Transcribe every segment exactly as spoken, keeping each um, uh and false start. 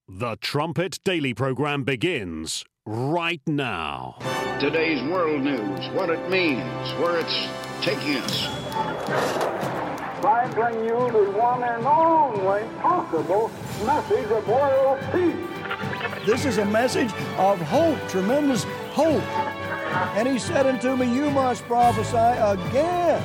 The Trumpet Daily program begins right now. Today's world news, what it means, where it's taking us. I bring you the one and only possible message of world peace. This is a message of hope, tremendous hope. And he said unto me, you must prophesy again.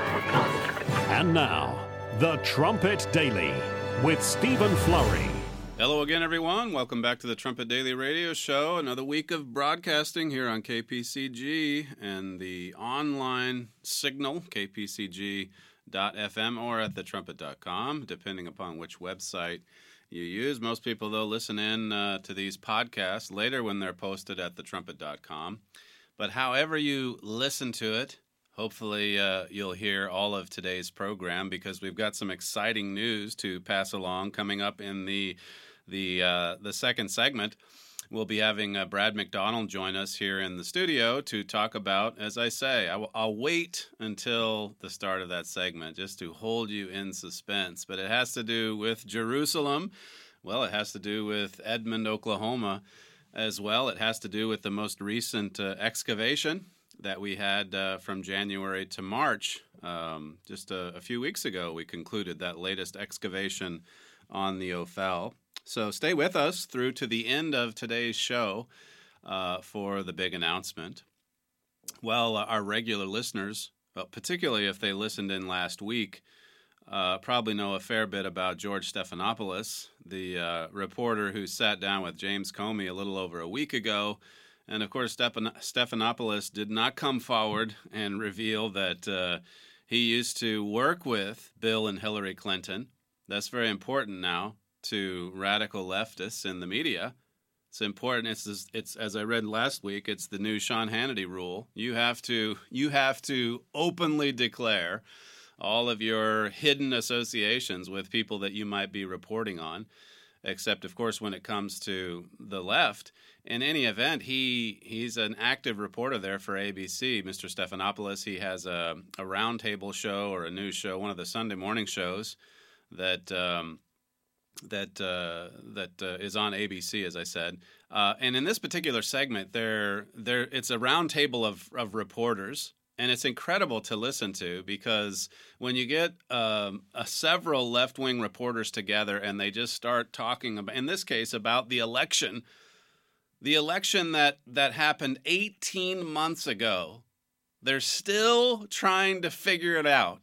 And now, The Trumpet Daily with Stephen Flurry. Hello again, everyone. Welcome back to the Trumpet Daily Radio Show. Another week of broadcasting here on K P C G and the online signal, k p c g dot f m or at the trumpet dot com, depending upon which website you use. Most people, though, listen in uh, to these podcasts later when they're posted at the trumpet dot com. But however you listen to it, hopefully uh, you'll hear all of today's program because we've got some exciting news to pass along coming up in the The uh, the second segment. We'll be having uh, Brad McDonald join us here in the studio to talk about, as I say, I w- I'll wait until the start of that segment just to hold you in suspense. But it has to do with Jerusalem. Well, it has to do with Edmond, Oklahoma as well. It has to do with the most recent uh, excavation that we had uh, from January to March. Um, just a, a few weeks ago, we concluded that latest excavation on the Ophel. So stay with us through to the end of today's show uh, for the big announcement. Well, uh, our regular listeners, well, particularly if they listened in last week, uh, probably know a fair bit about George Stephanopoulos, the uh, reporter who sat down with James Comey a little over a week ago. And, of course, Stephan- Stephanopoulos did not come forward and reveal that uh, he used to work with Bill and Hillary Clinton. That's very important now to radical leftists in the media. It's important. It's, it's as I read last week, it's the new Sean Hannity rule. You have to you have to openly declare all of your hidden associations with people that you might be reporting on, except, of course, when it comes to the left. In any event, he he's an active reporter there for A B C, Mister Stephanopoulos. He has a, a roundtable show or a news show, one of the Sunday morning shows that um, that uh, that uh, is on A B C, as I said. Uh, and in this particular segment, there there it's a roundtable of of reporters, and it's incredible to listen to because when you get um, a several left-wing reporters together and they just start talking about, in this case, about the election, the election that that happened eighteen months ago, they're still trying to figure it out.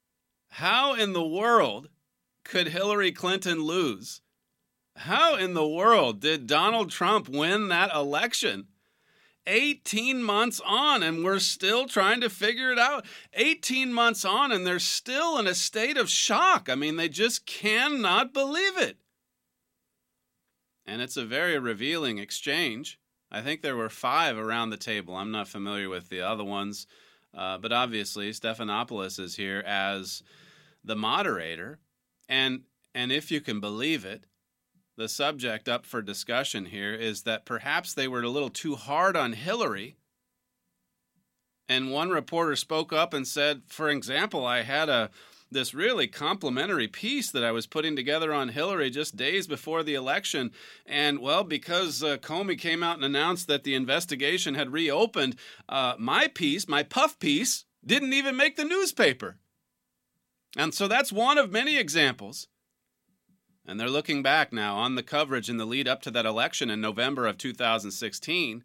How in the world could Hillary Clinton lose? How in the world did Donald Trump win that election? eighteen months on, and we're still trying to figure it out. eighteen months on, and they're still in a state of shock. I mean, they just cannot believe it. And it's a very revealing exchange. I think there were five around the table. I'm not familiar with the other ones. Uh, but obviously, Stephanopoulos is here as the moderator. And and if you can believe it, the subject up for discussion here is that perhaps they were a little too hard on Hillary. And one reporter spoke up and said, for example, I had a this really complimentary piece that I was putting together on Hillary just days before the election. And, well, because uh, Comey came out and announced that the investigation had reopened, uh, my piece, my puff piece, didn't even make the newspaper. And so that's one of many examples. And they're looking back now on the coverage in the lead up to that election in November of two thousand sixteen.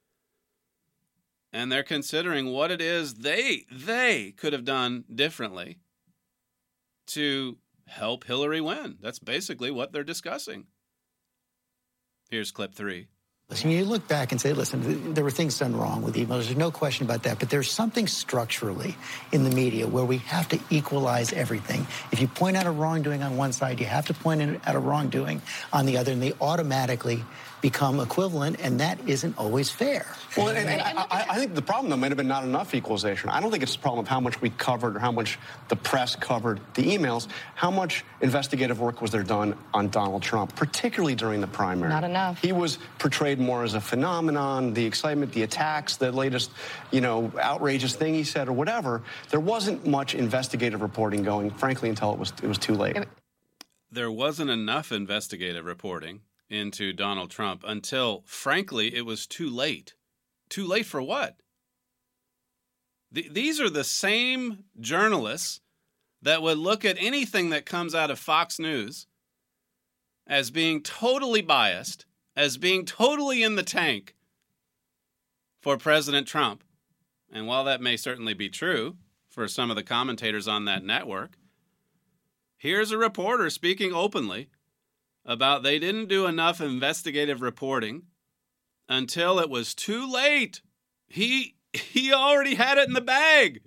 And they're considering what it is they they could have done differently to help Hillary win. That's basically what they're discussing. Here's clip three. Listen, you look back and say, listen, there were things done wrong with emails. There's no question about that. But there's something structurally in the media where we have to equalize everything. If you point out a wrongdoing on one side, you have to point out a wrongdoing on the other, and they automatically become equivalent, and that isn't always fair. Well, and, and I, I think the problem, though, might have been not enough equalization. I don't think it's a problem of how much we covered or how much the press covered the emails. How much investigative work was there done on Donald Trump, particularly during the primary? Not enough. He was portrayed more as a phenomenon, the excitement, the attacks, the latest, you know, outrageous thing he said or whatever. There wasn't much investigative reporting going, frankly, until it was it was too late. There wasn't enough investigative reporting. into Donald Trump until, frankly, it was too late. Too late for what? Th- these are the same journalists that would look at anything that comes out of Fox News as being totally biased, as being totally in the tank for President Trump. And while that may certainly be true for some of the commentators on that network, here's a reporter speaking openly about they didn't do enough investigative reporting until it was too late. He he already had it in the bag.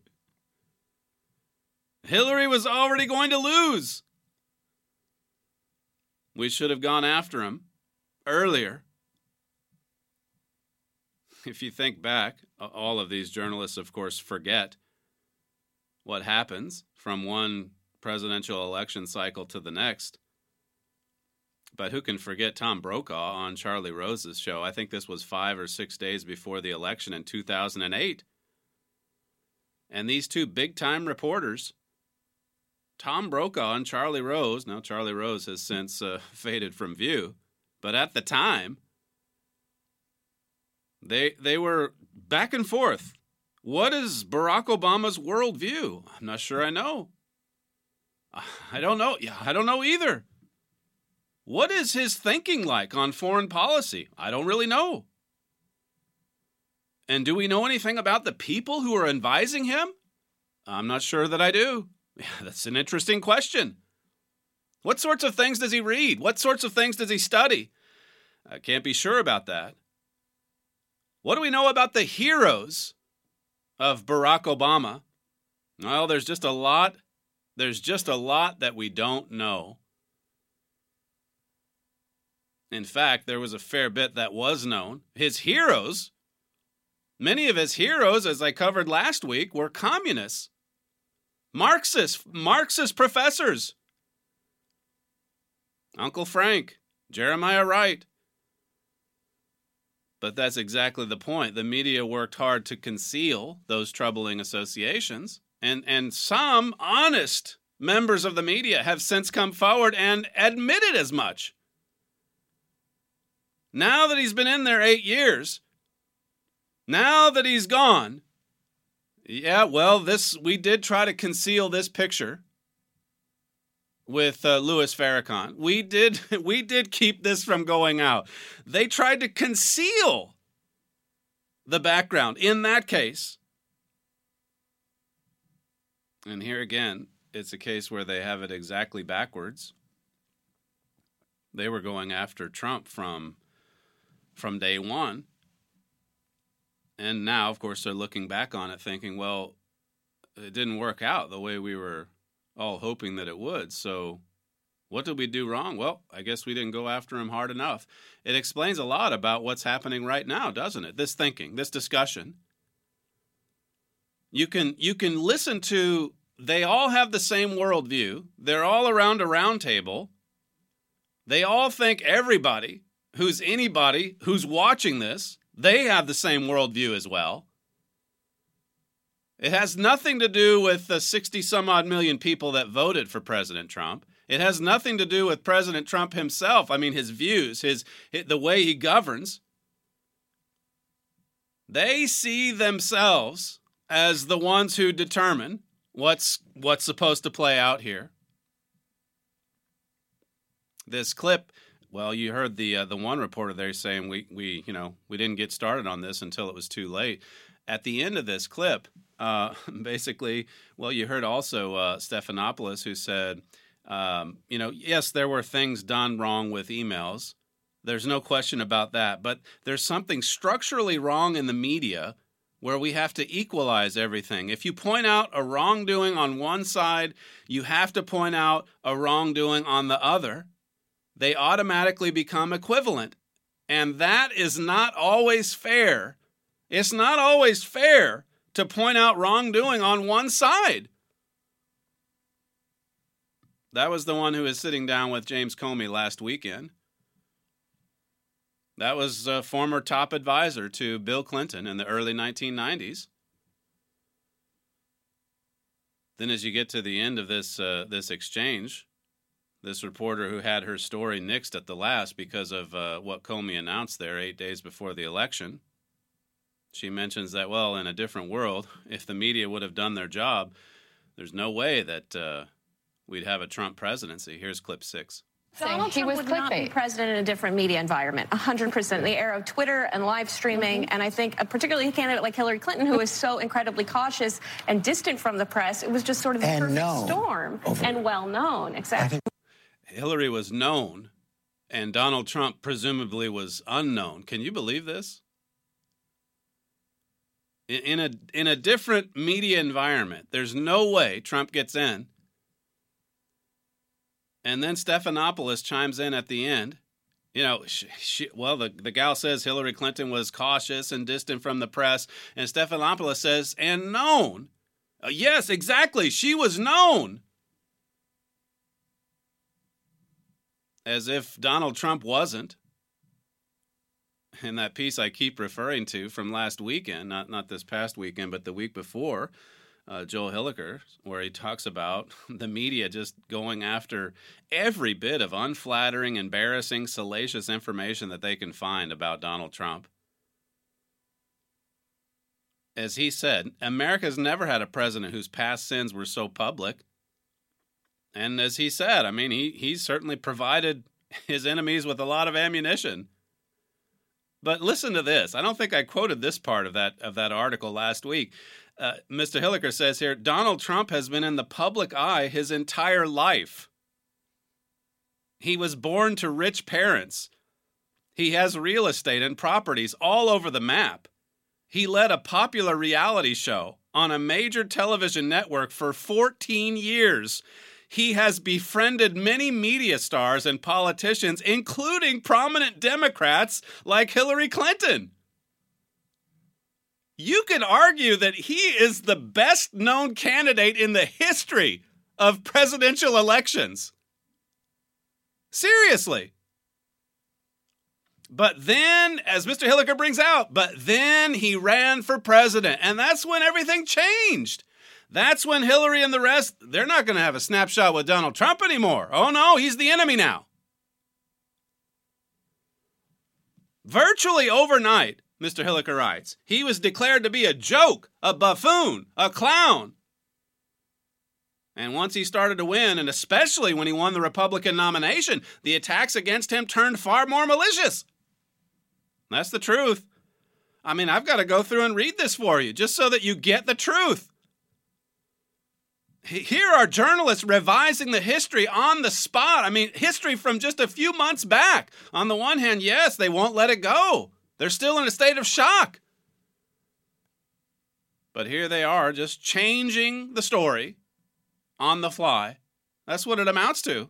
Hillary was already going to lose. We should have gone after him earlier. If you think back, all of these journalists, of course, forget what happens from one presidential election cycle to the next. But who can forget Tom Brokaw on Charlie Rose's show? I think this was five or six days before the election in two thousand eight. And these two big-time reporters, Tom Brokaw and Charlie Rose, now Charlie Rose has since uh, faded from view, but at the time, they they were back and forth. What is Barack Obama's worldview? I'm not sure I know. I don't know. Yeah, I don't know either. What is his thinking like on foreign policy? I don't really know. And do we know anything about the people who are advising him? I'm not sure that I do. Yeah, that's an interesting question. What sorts of things does he read? What sorts of things does he study? I can't be sure about that. What do we know about the heroes of Barack Obama? Well, there's just a lot. There's just a lot that we don't know. In fact, there was a fair bit that was known. His heroes, many of his heroes, as I covered last week, were communists, Marxist, Marxist professors. Uncle Frank, Jeremiah Wright. But that's exactly the point. The media worked hard to conceal those troubling associations, and, and some honest members of the media have since come forward and admitted as much. Now that he's been in there eight years, now that he's gone, yeah, well, this we did try to conceal this picture with uh, Louis Farrakhan. We did, we did keep this from going out. They tried to conceal the background in that case. And here again, it's a case where they have it exactly backwards. They were going after Trump from... from day one. And now, of course, they're looking back on it thinking, well, it didn't work out the way we were all hoping that it would. So what did we do wrong? Well, I guess we didn't go after him hard enough. It explains a lot about what's happening right now, doesn't it? This thinking, this discussion. You can, you can listen to, they all have the same worldview. They're all around a round table. They all think everybody who's anybody who's watching this, they have the same worldview as well. It has nothing to do with the sixty some odd million people that voted for President Trump. It has nothing to do with President Trump himself. I mean, his views, his, the way he governs. They see themselves as the ones who determine what's what's supposed to play out here. This clip, well, you heard the uh, the one reporter there saying we we you know we didn't get started on this until it was too late. At the end of this clip, uh, basically, well, you heard also uh, Stephanopoulos who said, um, you know, yes, there were things done wrong with emails. There's no question about that. But there's something structurally wrong in the media where we have to equalize everything. If you point out a wrongdoing on one side, you have to point out a wrongdoing on the other. They automatically become equivalent. And that is not always fair. It's not always fair to point out wrongdoing on one side. That was the one who was sitting down with James Comey last weekend. That was a former top advisor to Bill Clinton in the early nineteen nineties. Then as you get to the end of this uh, this exchange, this reporter who had her story nixed at the last because of uh, what Comey announced there eight days before the election. She mentions that, well, in a different world, if the media would have done their job, there's no way that uh, we'd have a Trump presidency. Here's clip six. Donald Trump would not be president in a different media environment, one hundred percent. In the era of Twitter and live streaming, mm-hmm. and I think a particularly a candidate like Hillary Clinton, who is so incredibly cautious and distant from the press, it was just sort of a perfect known. storm Over. and well-known. Exactly. Hillary was known, and Donald Trump presumably was unknown. Can you believe this? In, in a in a different media environment, there's no way Trump gets in. And then Stephanopoulos chimes in at the end. You know, she, she, well, the, the gal says Hillary Clinton was cautious and distant from the press. And Stephanopoulos says, and known. Uh, yes, exactly. She was known. As if Donald Trump wasn't. In that piece I keep referring to from last weekend, not, not this past weekend, but the week before, Uh, Joel Hilliker, where he talks about the media just going after every bit of unflattering, embarrassing, salacious information that they can find about Donald Trump. As he said, America's never had a president whose past sins were so public. And as he said, I mean, he, he certainly provided his enemies with a lot of ammunition. But listen to this. I don't think I quoted this part of that of that article last week. Uh, Mister Hilliker says here, Donald Trump has been in the public eye his entire life. He was born to rich parents. He has real estate and properties all over the map. He led a popular reality show on a major television network for fourteen years. He has befriended many media stars and politicians, including prominent Democrats like Hillary Clinton. You could argue that he is the best-known candidate in the history of presidential elections. Seriously. But then, as Mister Hilliker brings out, but then he ran for president, and that's when everything changed. That's when Hillary and the rest, they're not going to have a snapshot with Donald Trump anymore. Oh no, he's the enemy now. Virtually overnight, Mister Hilliker writes, he was declared to be a joke, a buffoon, a clown. And once he started to win, and especially when he won the Republican nomination, the attacks against him turned far more malicious. That's the truth. I mean, I've got to go through and read this for you, just so that you get the truth. Here are journalists revising the history on the spot. I mean, history from just a few months back. On the one hand, yes, they won't let it go. They're still in a state of shock. But here they are, just changing the story on the fly. That's what it amounts to.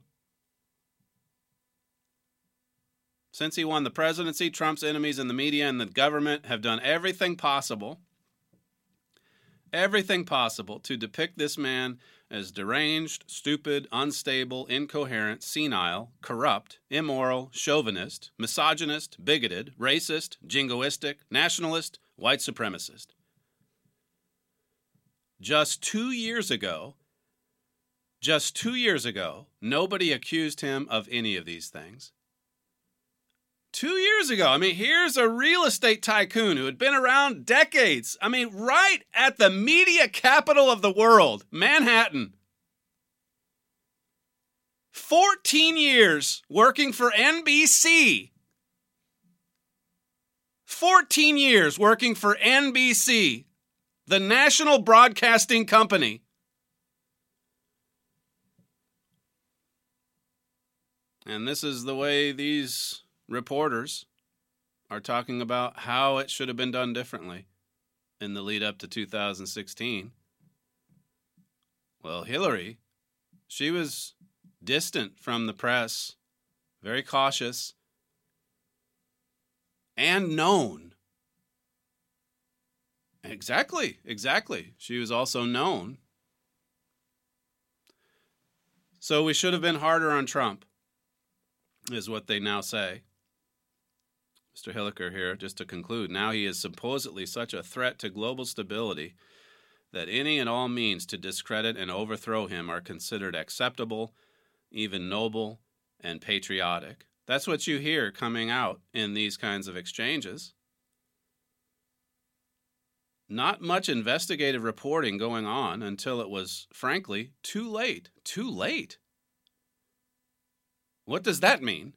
Since he won the presidency, Trump's enemies in the media and the government have done everything possible, everything possible to depict this man as deranged, stupid, unstable, incoherent, senile, corrupt, immoral, chauvinist, misogynist, bigoted, racist, jingoistic, nationalist, white supremacist. Just two years ago, just two years ago, nobody accused him of any of these things. Two years ago, I mean, here's a real estate tycoon who had been around decades. I mean, right at the media capital of the world, Manhattan. fourteen years working for N B C. fourteen years working for N B C, the national broadcasting company. And this is the way these reporters are talking about how it should have been done differently in the lead up to two thousand sixteen. Well, Hillary, she was distant from the press, very cautious, and known. Exactly, exactly. She was also known. So we should have been harder on Trump, is what they now say. Mister Hilliker here, just to conclude, now he is supposedly such a threat to global stability that any and all means to discredit and overthrow him are considered acceptable, even noble and patriotic. That's what you hear coming out in these kinds of exchanges. Not much investigative reporting going on until it was, frankly, too late. Too late. What does that mean?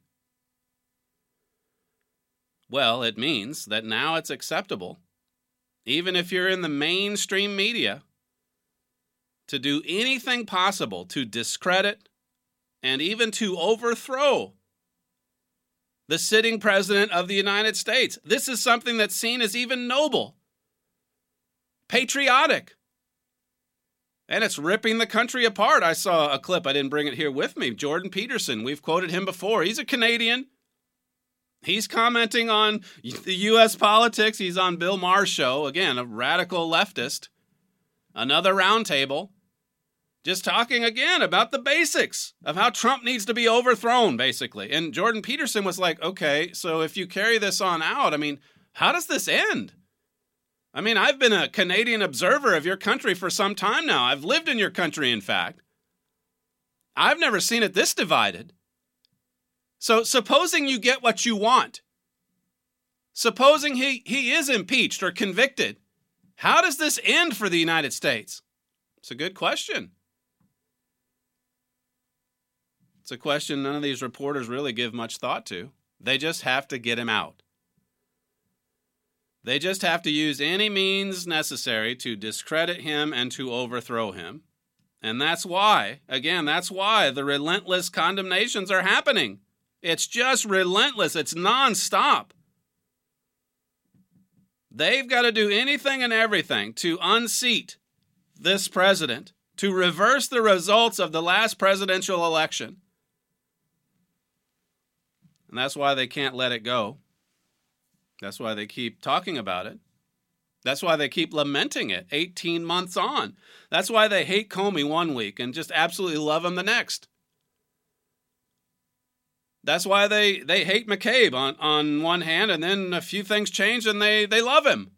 Well, it means that now it's acceptable, even if you're in the mainstream media, to do anything possible to discredit and even to overthrow the sitting president of the United States. This is something that's seen as even noble, patriotic, and it's ripping the country apart. I saw a clip, I didn't bring it here with me. Jordan Peterson, we've quoted him before. He's a Canadian. He's commenting on the U S politics. He's on Bill Maher's show. Again, a radical leftist. Another roundtable. Just talking again about the basics of how Trump needs to be overthrown, basically. And Jordan Peterson was like, okay, so if you carry this on out, I mean, how does this end? I mean, I've been a Canadian observer of your country for some time now. I've lived in your country, in fact. I've never seen it this divided. So supposing you get what you want, supposing he, he is impeached or convicted, how does this end for the United States? It's a good question. It's a question none of these reporters really give much thought to. They just have to get him out. They just have to use any means necessary to discredit him and to overthrow him. And that's why, again, that's why the relentless condemnations are happening. It's just relentless. It's nonstop. They've got to do anything and everything to unseat this president, to reverse the results of the last presidential election. And that's why they can't let it go. That's why they keep talking about it. That's why they keep lamenting it eighteen months on. That's why they hate Comey one week and just absolutely love him the next. That's why they, they hate McCabe on, on one hand, and then a few things change and they, they love him.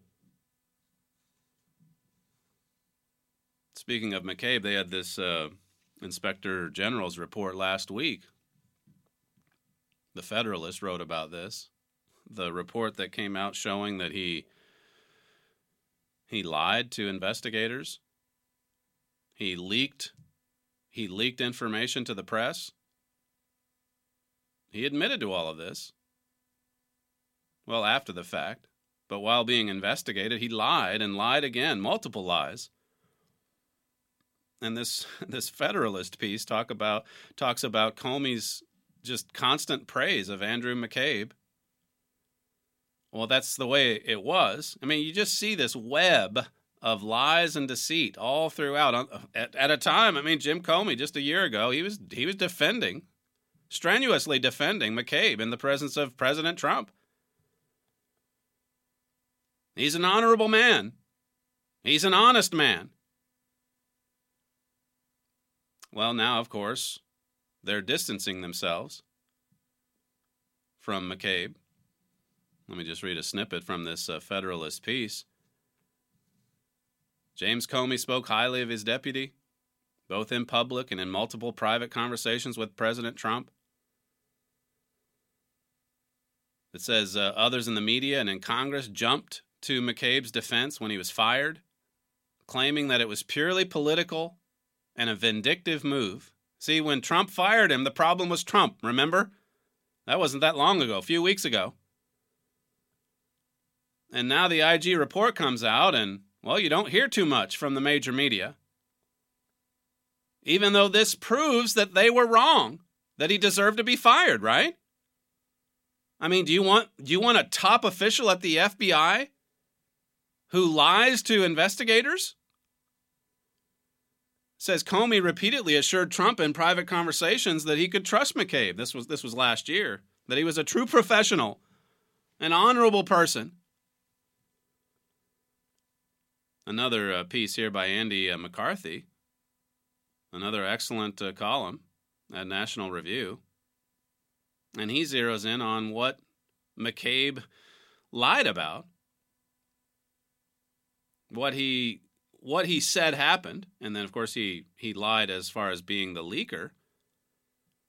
Speaking of McCabe, they had this uh, Inspector General's report last week. The Federalist wrote about this. The report that came out showing that he he lied to investigators. He leaked he leaked information to the press. He admitted to all of this. Well, after the fact. But while being investigated, he lied and lied again, multiple lies. And this this Federalist piece talk about talks about Comey's just constant praise of Andrew McCabe. Well, that's the way it was. I mean, you just see this web of lies and deceit all throughout. At, at a time, I mean, Jim Comey, just a year ago, he was he was defending, strenuously defending McCabe in the presence of President Trump. He's an honorable man. He's an honest man. Well, now, of course, they're distancing themselves from McCabe. Let me just read a snippet from this uh, Federalist piece. James Comey spoke highly of his deputy, both in public and in multiple private conversations with President Trump. It says uh, others in the media and in Congress jumped to McCabe's defense when he was fired, claiming that it was purely political and a vindictive move. See, when Trump fired him, the problem was Trump, remember? That wasn't that long ago, a few weeks ago. And now the I G report comes out and, well, you don't hear too much from the major media. Even though this proves that they were wrong, that he deserved to be fired, right? I mean, do you want do you want a top official at the F B I who lies to investigators? Says Comey repeatedly assured Trump in private conversations that he could trust McCabe. This was this was last year. That he was a true professional, an honorable person. Another uh, piece here by Andy uh, McCarthy. Another excellent uh, column at National Review. And he zeroes in on what McCabe lied about. What he what he said happened. And then, of course, he, he lied as far as being the leaker.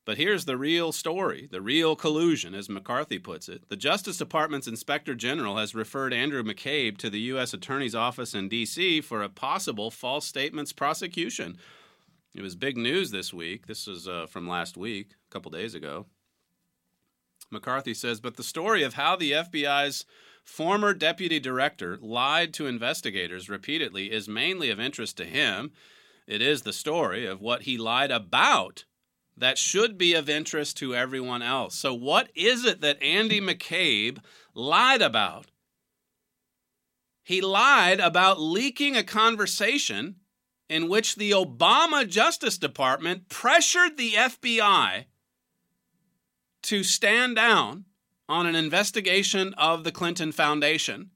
But here's the real story, the real collusion, as McCarthy puts it. The Justice Department's Inspector General has referred Andrew McCabe to the U S Attorney's Office in D C for a possible false statements prosecution. It was big news this week. This was uh, from last week, a couple days ago. McCarthy says, but the story of how the F B I's former deputy director lied to investigators repeatedly is mainly of interest to him. It is the story of what he lied about that should be of interest to everyone else. So what is it that Andy McCabe lied about? He lied about leaking a conversation in which the Obama Justice Department pressured the F B I to stand down on an investigation of the Clinton Foundation.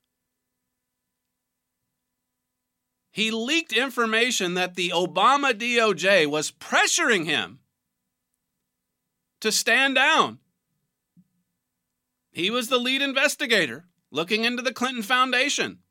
He leaked information that the Obama D O J was pressuring him to stand down. He was the lead investigator looking into the Clinton Foundation.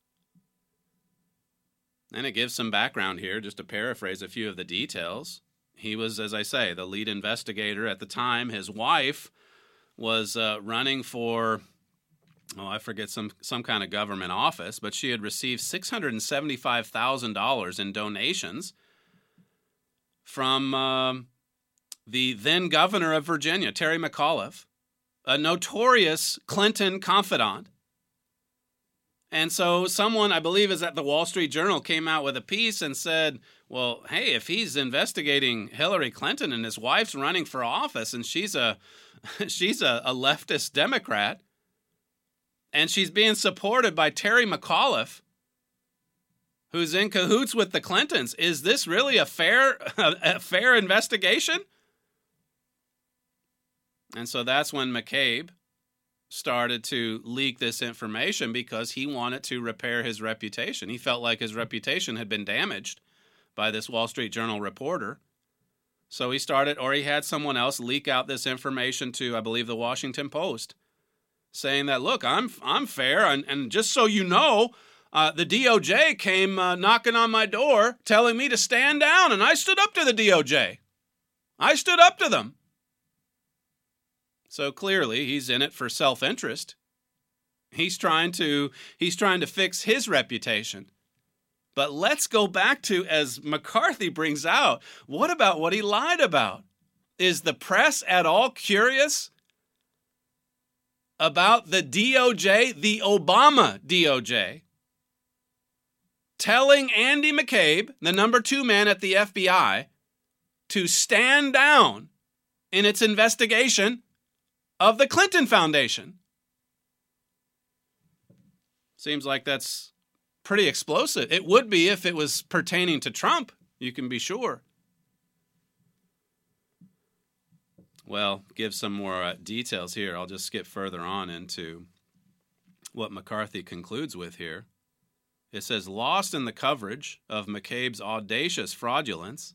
And it gives some background here, just to paraphrase a few of the details. He was, as I say, the lead investigator at the time. His wife was uh, running for, oh, I forget, some, some kind of government office, but she had received six hundred seventy-five thousand dollars in donations from um, the then governor of Virginia, Terry McAuliffe, a notorious Clinton confidant. And so someone, I believe is at the Wall Street Journal, came out with a piece and said, well, hey, if he's investigating Hillary Clinton and his wife's running for office and she's a she's a, a leftist Democrat and she's being supported by Terry McAuliffe, who's in cahoots with the Clintons, is this really a fair a, a fair investigation? And so that's when McCabe started to leak this information because he wanted to repair his reputation. He felt like his reputation had been damaged by this Wall Street Journal reporter. So he started, or he had someone else leak out this information to, I believe, the Washington Post, saying that, look, I'm I'm fair, and, and just so you know, uh, the D O J came uh, knocking on my door telling me to stand down, and I stood up to the D O J. I stood up to them. So clearly, he's in it for self-interest. He's trying to he's trying to fix his reputation. But let's go back to, as McCarthy brings out, what about what he lied about? Is the press at all curious about the D O J, the Obama D O J, telling Andy McCabe, the number two man at the F B I, to stand down in its investigation of the Clinton Foundation? Seems like that's pretty explosive. It would be if it was pertaining to Trump, you can be sure. Well, give some more uh, details here. I'll just skip further on into what McCarthy concludes with here. It says, lost in the coverage of McCabe's audacious fraudulence,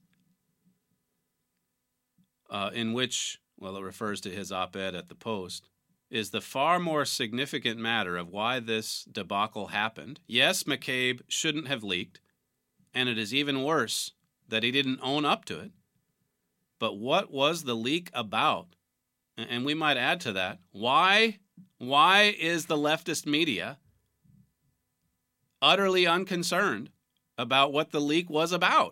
uh, in which, well, it refers to his op-ed at the Post, is the far more significant matter of why this debacle happened. Yes, McCabe shouldn't have leaked, and it is even worse that he didn't own up to it. But what was the leak about? And we might add to that, why, why is the leftist media utterly unconcerned about what the leak was about?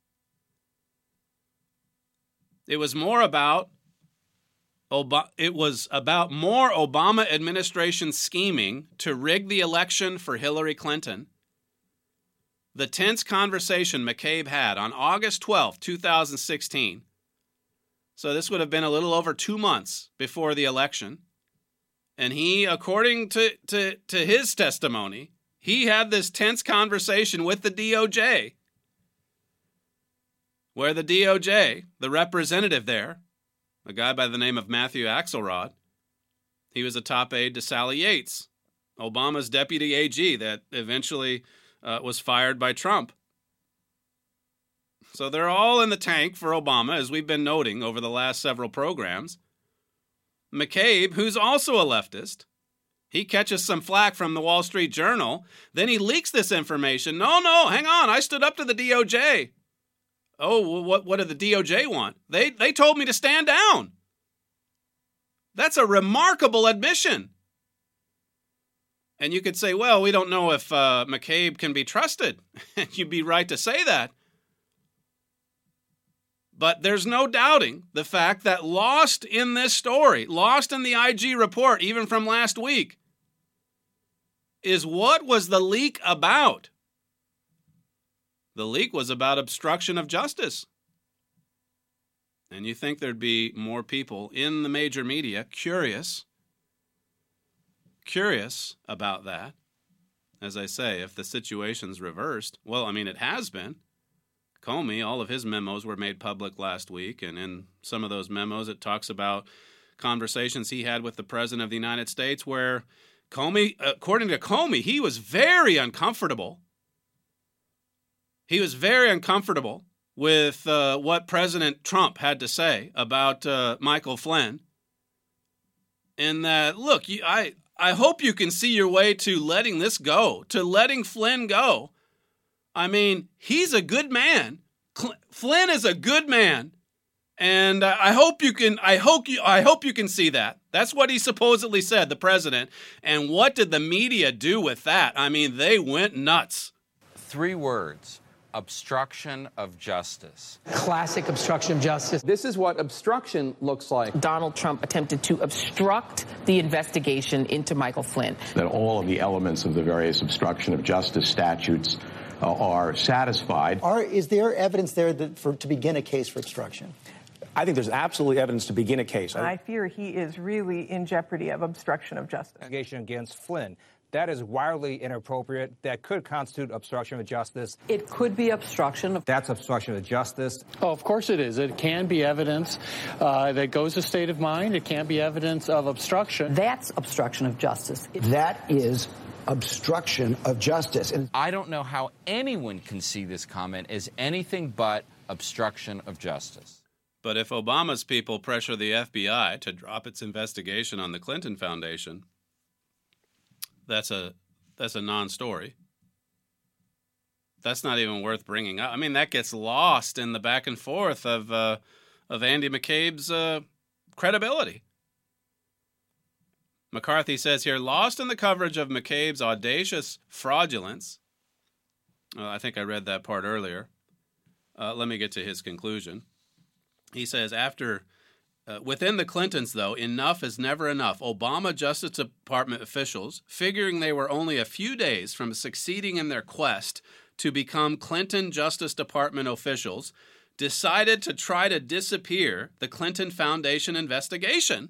It was more about Ob- it was about more Obama administration scheming to rig the election for Hillary Clinton. The tense conversation McCabe had on August twelfth, twenty sixteen. So this would have been a little over two months before the election. And he, according to, to, to his testimony, he had this tense conversation with the D O J, where the D O J, the representative there, a guy by the name of Matthew Axelrod, he was a top aide to Sally Yates, Obama's deputy A G that eventually uh, was fired by Trump. So they're all in the tank for Obama, as we've been noting over the last several programs. McCabe, who's also a leftist, he catches some flack from the Wall Street Journal. Then he leaks this information. No, no, hang on. I stood up to the D O J. Oh, what what did the D O J want? They they told me to stand down. That's a remarkable admission. And you could say, well, we don't know if uh, McCabe can be trusted. And you'd be right to say that. But there's no doubting the fact that lost in this story, lost in the I G report, even from last week, is what was the leak about? The leak was about obstruction of justice. And you think there'd be more people in the major media curious, curious about that. As I say, if the situation's reversed, well, I mean, it has been. Comey, all of his memos were made public last week, and in some of those memos it talks about conversations he had with the President of the United States where Comey, according to Comey, he was very uncomfortable. He was very uncomfortable with uh, what President Trump had to say about uh, Michael Flynn. And that, look, you, I, I hope you can see your way to letting this go, to letting Flynn go. I mean, he's a good man. Cl- Flynn is a good man. And uh, I hope you can I hope you I hope you can see that. That's what he supposedly said, the president. And what did the media do with that? I mean, they went nuts. Three words. Obstruction of justice. Classic obstruction of justice. This is what obstruction looks like. Donald Trump attempted to obstruct the investigation into Michael Flynn. That all of the elements of the various obstruction of justice statutes uh, are satisfied. Are, is there evidence there that for, to begin a case for obstruction? I think there's absolutely evidence to begin a case. I fear he is really in jeopardy of obstruction of justice. Allegation against Flynn. That is wildly inappropriate. That could constitute obstruction of justice. It could be obstruction. That's obstruction of justice. Oh, of course it is. It can be evidence uh, that goes to state of mind. It can be evidence of obstruction. That's obstruction of justice. That is obstruction of justice. And I don't know how anyone can see this comment as anything but obstruction of justice. But if Obama's people pressure the F B I to drop its investigation on the Clinton Foundation, that's a that's a non-story. That's not even worth bringing up. I mean, that gets lost in the back and forth of uh, of Andy McCabe's uh, credibility. McCarthy says here, lost in the coverage of McCabe's audacious fraudulence. Uh, I think I read that part earlier. Uh, let me get to his conclusion. He says, after, uh, within the Clintons, though, enough is never enough. Obama Justice Department officials, figuring they were only a few days from succeeding in their quest to become Clinton Justice Department officials, decided to try to disappear the Clinton Foundation investigation.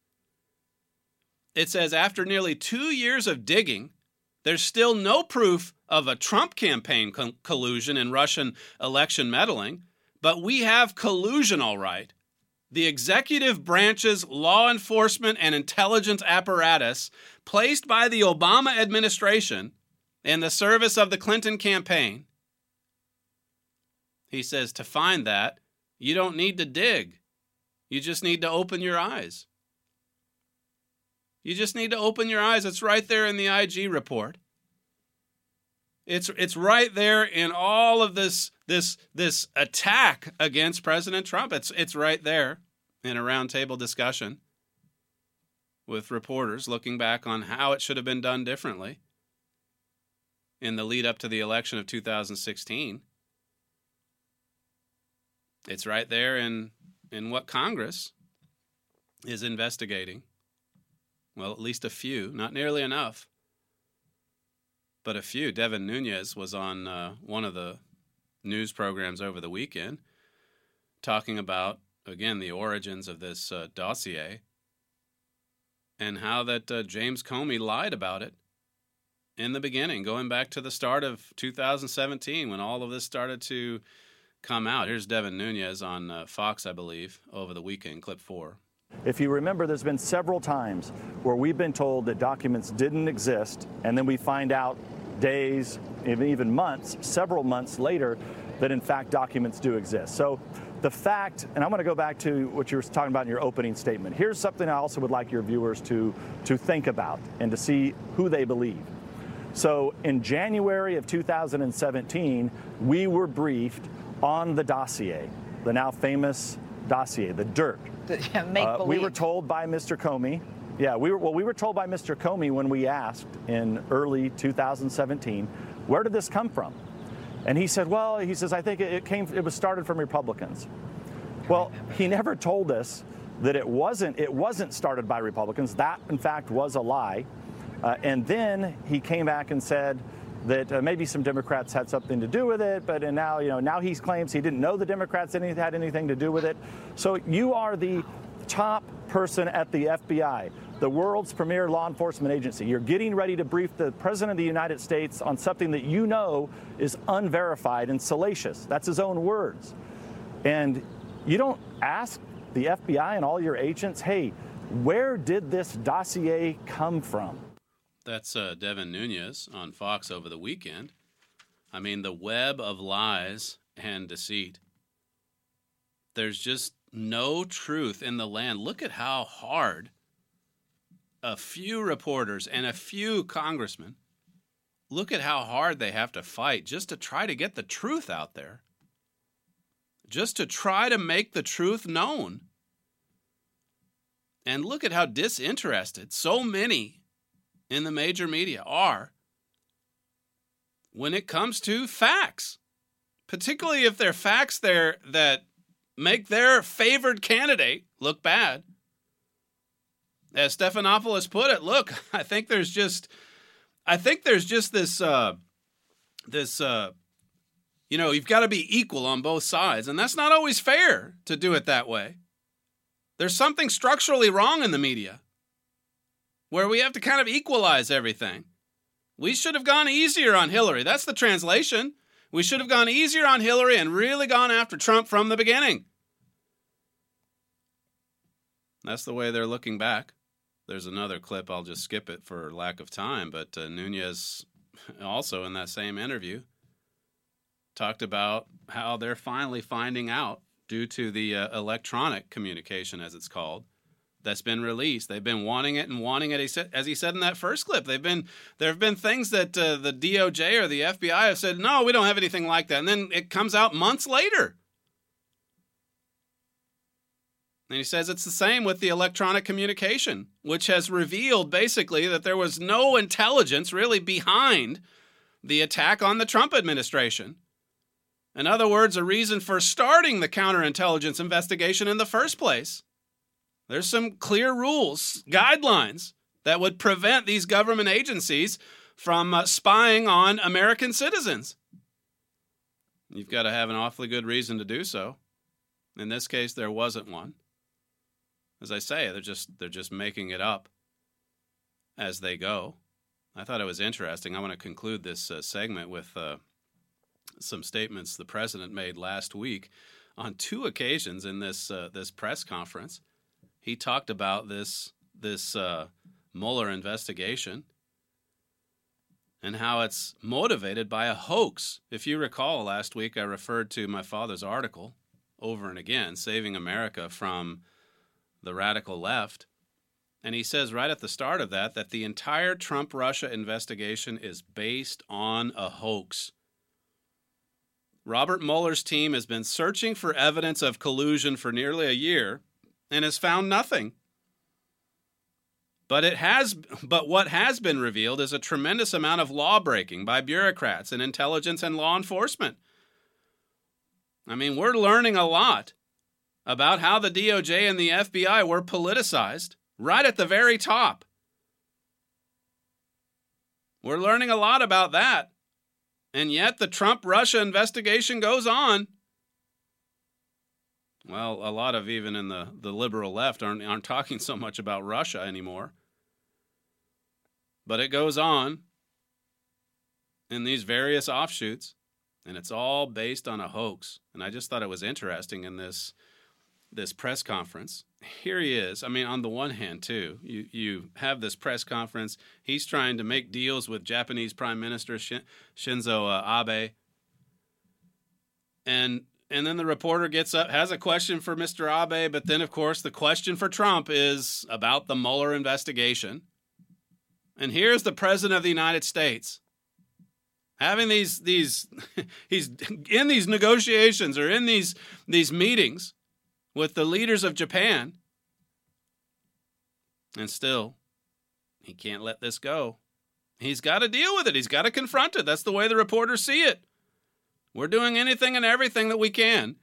It says, after nearly two years of digging, there's still no proof of a Trump campaign co- collusion in Russian election meddling. But we have collusion, all right. The executive branch's law enforcement and intelligence apparatus placed by the Obama administration in the service of the Clinton campaign. He says to find that, you don't need to dig. You just need to open your eyes. You just need to open your eyes. It's right there in the I G report. It's it's right there in all of this this this attack against President Trump. It's it's right there in a roundtable discussion with reporters looking back on how it should have been done differently in the lead up to the election of two thousand sixteen. It's right there in in what Congress is investigating. Well, at least a few, not nearly enough. But a few. Devin Nunes was on uh, one of the news programs over the weekend talking about, again, the origins of this uh, dossier and how that uh, James Comey lied about it in the beginning, going back to the start of two thousand seventeen when all of this started to come out. Here's Devin Nunes on uh, Fox, I believe, over the weekend, clip four. If you remember, there's been several times where we've been told that documents didn't exist, and then we find out days, even months, several months later, that in fact documents do exist. So the fact, and I'm going to go back to what you were talking about in your opening statement. Here's something I also would like your viewers to, to think about and to see who they believe. So in January of two thousand seventeen, we were briefed on the dossier, the now famous dossier, the dirt. Yeah, make uh, believe. we were told by Mister Comey, yeah, we were, well, we were told by Mister Comey when we asked in early two thousand seventeen, where did this come from? And he said, well, he says, I think it came, it was started from Republicans. Well, he never told us that it wasn't, it wasn't started by Republicans. That, in fact, was a lie. Uh, and then he came back and said that uh, maybe some Democrats had something to do with it, but and now, you know, now he claims he didn't know the Democrats any, had anything to do with it. So you are the top person at the F B I, the world's premier law enforcement agency. You're getting ready to brief the President of the United States on something that you know is unverified and salacious. That's his own words. And you don't ask the F B I and all your agents, hey, where did this dossier come from? That's uh, Devin Nunes on Fox over the weekend. I mean, the web of lies and deceit. There's just no truth in the land. Look at how hard a few reporters and a few congressmen, look at how hard they have to fight just to try to get the truth out there. Just to try to make the truth known. And look at how disinterested so many in the major media are when it comes to facts, particularly if they're facts there that make their favored candidate look bad. As Stephanopoulos put it, look, I think there's just, I think there's just this, uh, this, uh, you know, you've got to be equal on both sides, and that's not always fair to do it that way. There's something structurally wrong in the media where we have to kind of equalize everything. We should have gone easier on Hillary. That's the translation. We should have gone easier on Hillary and really gone after Trump from the beginning. That's the way they're looking back. There's another clip. I'll just skip it for lack of time. But uh, Nunes also in that same interview talked about how they're finally finding out due to the uh, electronic communication, as it's called, that's been released. They've been wanting it and wanting it. He said, as he said in that first clip, they've been there have been things that uh, the D O J or the F B I have said, no, we don't have anything like that. And then it comes out months later. And he says it's the same with the electronic communication, which has revealed basically that there was no intelligence really behind the attack on the Trump administration. In other words, a reason for starting the counterintelligence investigation in the first place. There's some clear rules, guidelines that would prevent these government agencies from uh, spying on American citizens. You've got to have an awfully good reason to do so. In this case, there wasn't one. As I say, they're just they're just making it up as they go. I thought it was interesting. I want to conclude this uh, segment with uh, some statements the president made last week on two occasions in this uh, this press conference. He talked about this this uh, Mueller investigation and how it's motivated by a hoax. If you recall, last week I referred to my father's article over and again, Saving America from the Radical Left. And he says right at the start of that that the entire Trump-Russia investigation is based on a hoax. Robert Mueller's team has been searching for evidence of collusion for nearly a year and has found nothing. But it has but what has been revealed is a tremendous amount of law-breaking by bureaucrats in intelligence and law enforcement. I mean, we're learning a lot about how the D O J and the F B I were politicized right at the very top. We're learning a lot about that. And yet the Trump-Russia investigation goes on. Well, a lot of even in the, the liberal left aren't, aren't talking so much about Russia anymore. But it goes on in these various offshoots, and it's all based on a hoax. And I just thought it was interesting in this this press conference. Here he is. I mean, on the one hand, too, you, you have this press conference. He's trying to make deals with Japanese Prime Minister Shin, Shinzo uh, Abe. And and then the reporter gets up, has a question for Mister Abe, but then, of course, the question for Trump is about the Mueller investigation. And here's the President of the United States having these these he's in these negotiations or in these these meetings with the leaders of Japan, and still he can't let this go. He's got to deal with it. He's got to confront it. That's the way the reporters see it. We're doing anything and everything that we can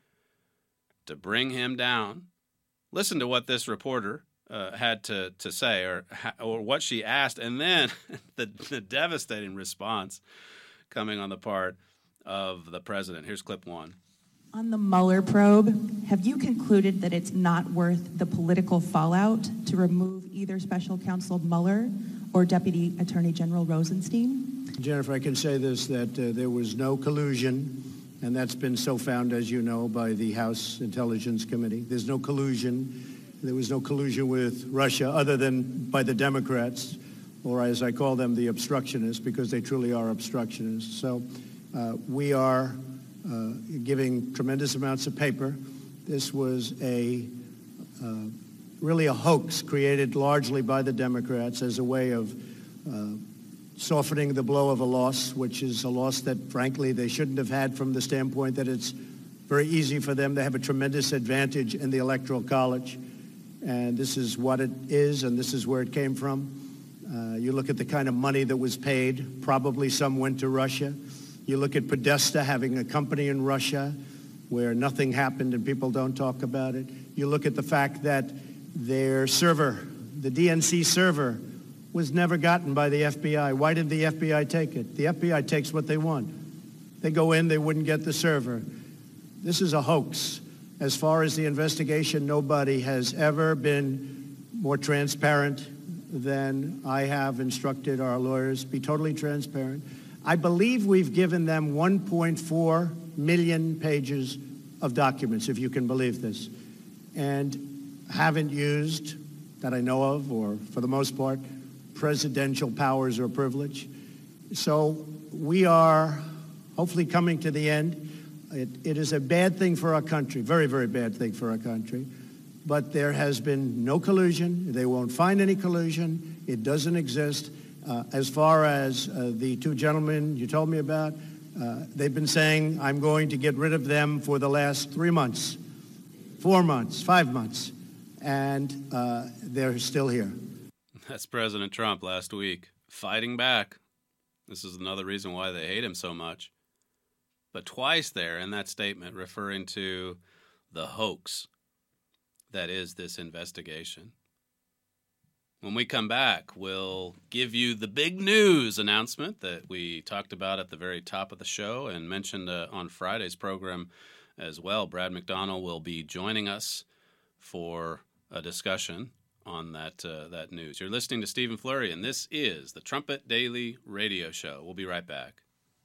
to bring him down. Listen to what this reporter uh, had to, to say, or or what she asked, and then the, the devastating response coming on the part of the president. Here's clip one. On the Mueller probe, have you concluded that it's not worth the political fallout to remove either Special Counsel Mueller or Deputy Attorney General Rosenstein? Jennifer, I can say this, that uh, there was no collusion, and that's been so found, as you know, by the House Intelligence Committee. There's no collusion. There was no collusion with Russia other than by the Democrats, or as I call them, the obstructionists, because they truly are obstructionists. So uh, we are uh, giving tremendous amounts of paper. This was a uh, really a hoax created largely by the Democrats as a way of uh, softening the blow of a loss, which is a loss that, frankly, they shouldn't have had from the standpoint that it's very easy for them. They have a tremendous advantage in the Electoral College, and this is what it is, and this is where it came from. Uh, you look at the kind of money that was paid. Probably some went to Russia. You look at Podesta having a company in Russia where nothing happened and people don't talk about it. You look at the fact that their server, the D N C server, was never gotten by the F B I. Why did the F B I take it? The F B I takes what they want. They go in, they wouldn't get the server. This is a hoax. As far as the investigation, nobody has ever been more transparent than I have instructed our lawyers. Be totally transparent. I believe we've given them one point four million pages of documents, if you can believe this, and haven't used, that I know of, or for the most part, presidential powers or privilege. So we are hopefully coming to the end. It, it is a bad thing for our country, very, very bad thing for our country. But there has been no collusion. They won't find any collusion. It doesn't exist. Uh, as far as uh, the two gentlemen you told me about, uh, they've been saying, I'm going to get rid of them for the last three months, four months, five months, and uh, they're still here. That's President Trump last week, fighting back. This is another reason why they hate him so much. But twice there in that statement referring to the hoax that is this investigation. When we come back, we'll give you the big news announcement that we talked about at the very top of the show and mentioned uh, on Friday's program as well. Brad McDonnell will be joining us for a discussion on that uh, that news. You're listening to Stephen Flurry, and this is the Trumpet Daily Radio Show. We'll be right back.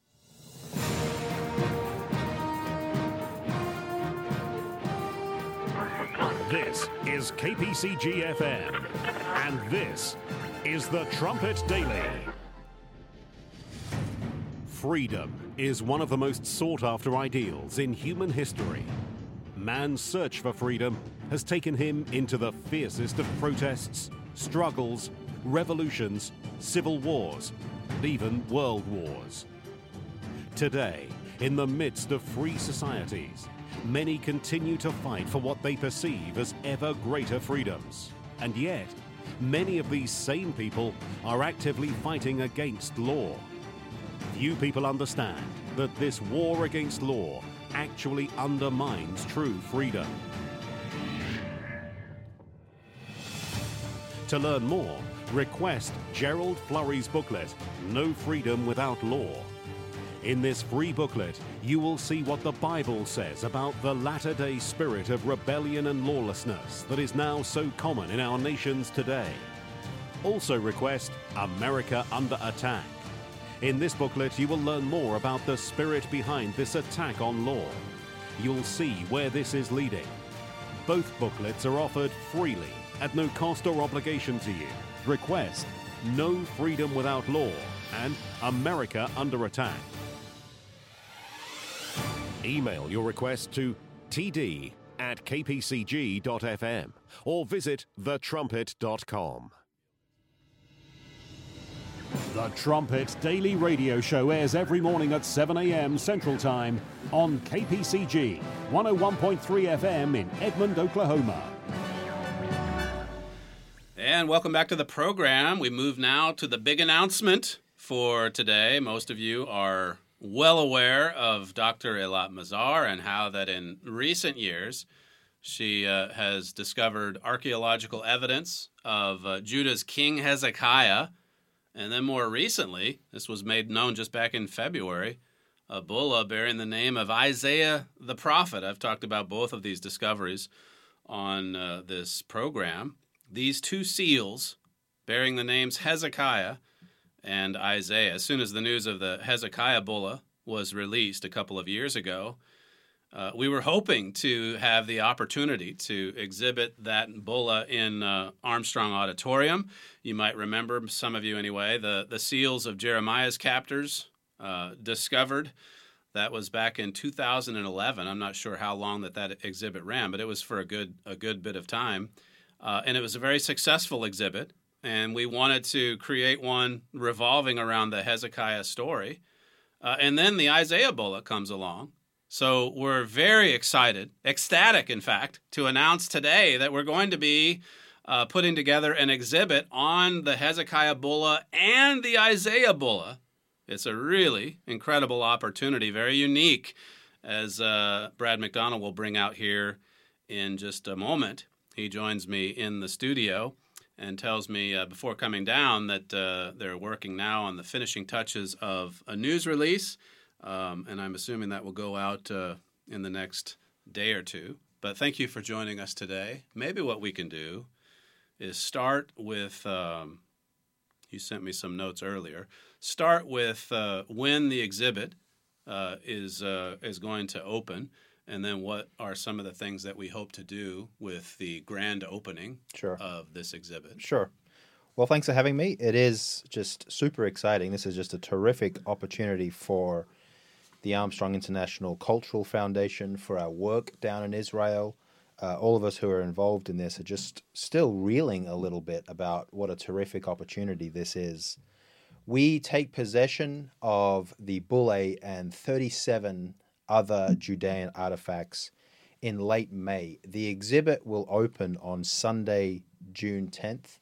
This is K P C G F M, and this is the Trumpet Daily. Freedom is one of the most sought-after ideals in human history. Man's search for freedom has taken him into the fiercest of protests, struggles, revolutions, civil wars, and even world wars. Today, in the midst of free societies, many continue to fight for what they perceive as ever greater freedoms. And yet, many of these same people are actively fighting against law. Few people understand that this war against law actually undermines true freedom. To learn more, request Gerald Flurry's booklet, No Freedom Without Law. In this free booklet, you will see what the Bible says about the latter-day spirit of rebellion and lawlessness that is now so common in our nations today. Also request America Under Attack. In this booklet, you will learn more about the spirit behind this attack on law. You'll see where this is leading. Both booklets are offered freely at no cost or obligation to you. Request No Freedom Without Law and America Under Attack. Email your request to t d at k p c g dot f m or visit the trumpet dot com. The Trumpet Daily Radio Show airs every morning at seven a.m. Central Time on K P C G, one oh one point three F M in Edmond, Oklahoma. And welcome back to the program. We move now to the big announcement for today. Most of you are well aware of Doctor Eilat Mazar and how that in recent years she uh, has discovered archaeological evidence of uh, Judah's king Hezekiah. And then more recently, this was made known just back in February, a bulla bearing the name of Isaiah the prophet. I've talked about both of these discoveries on uh, this program. These two seals bearing the names Hezekiah and Isaiah. As soon as the news of the Hezekiah bulla was released a couple of years ago, uh, we were hoping to have the opportunity to exhibit that bulla in uh, Armstrong Auditorium. You might remember, some of you anyway, the, the seals of Jeremiah's captors uh, discovered. That was back in two thousand eleven. I'm not sure how long that that exhibit ran, but it was for a good a good bit of time. Uh, and it was a very successful exhibit. And we wanted to create one revolving around the Hezekiah story. Uh, and then the Isaiah bulla comes along. So we're very excited, ecstatic, in fact, to announce today that we're going to be uh, putting together an exhibit on the Hezekiah bulla and the Isaiah bulla. It's a really incredible opportunity, very unique, as uh, Brad McDonald will bring out here in just a moment. He joins me in the studio and tells me uh, before coming down that uh, they're working now on the finishing touches of a news release, um, and I'm assuming that will go out uh, in the next day or two. But thank you for joining us today. Maybe what we can do is start with, um, you sent me some notes earlier, start with uh, when the exhibit uh, is uh, is going to open, and then what are some of the things that we hope to do with the grand opening sure. of this exhibit? Sure. Well, thanks for having me. It is just super exciting. This is just a terrific opportunity for the Armstrong International Cultural Foundation, for our work down in Israel. Uh, all of us who are involved in this are just still reeling a little bit about what a terrific opportunity this is. We take possession of the bulle and thirty-seven other Judean artifacts in late May. The exhibit will open on Sunday, June tenth,